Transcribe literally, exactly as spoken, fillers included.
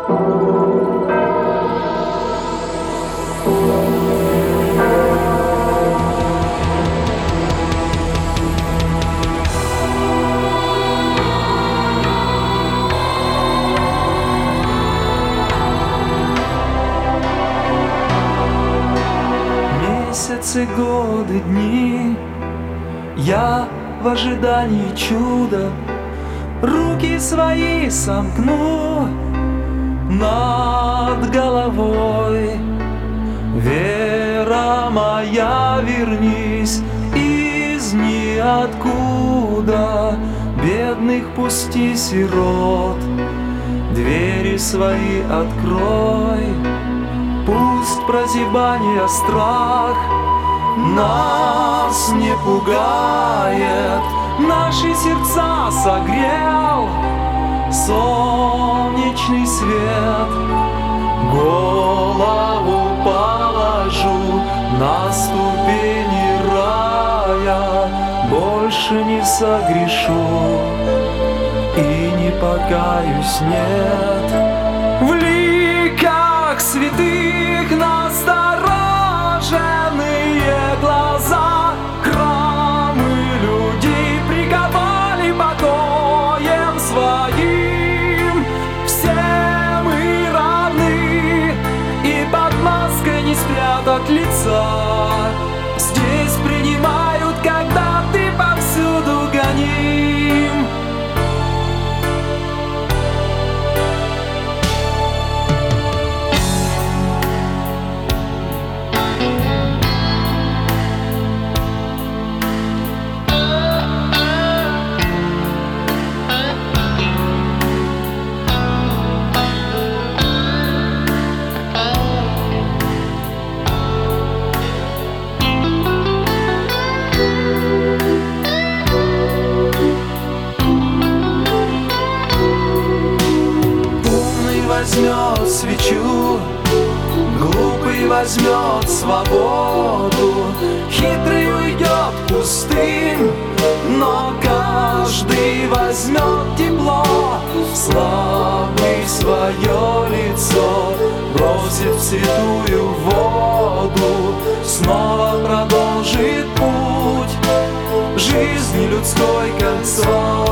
Месяцы, годы, дни, я в ожидании чуда руки свои сомкну над головой. Вера моя, вернись из ниоткуда, бедных пусти сирот, двери свои открой. Пусть прозябание страх нас не пугает, наши сердца согрел солнечный свет. Голову положу на ступени рая, больше не согрешу и не покаюсь, нет. В ликах святых настороженные глаза, храмы людей приковали покоем своим. Все мы равны, и под маской не спрятать лица. Здесь принимают, когда ты повсюду гоним. Возьмет свечу, глупый возьмет свободу, хитрый уйдет пустым, но каждый возьмет тепло. Слабый свое лицо бросит в святую воду, снова продолжит путь жизни людской кольцо.